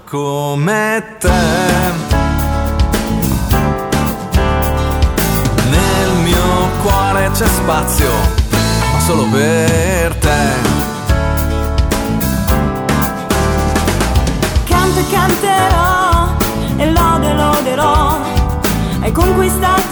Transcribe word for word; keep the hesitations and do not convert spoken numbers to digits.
come te. Nel mio cuore c'è spazio, ma solo per te. Canto e canterò e lode loderò, hai conquistato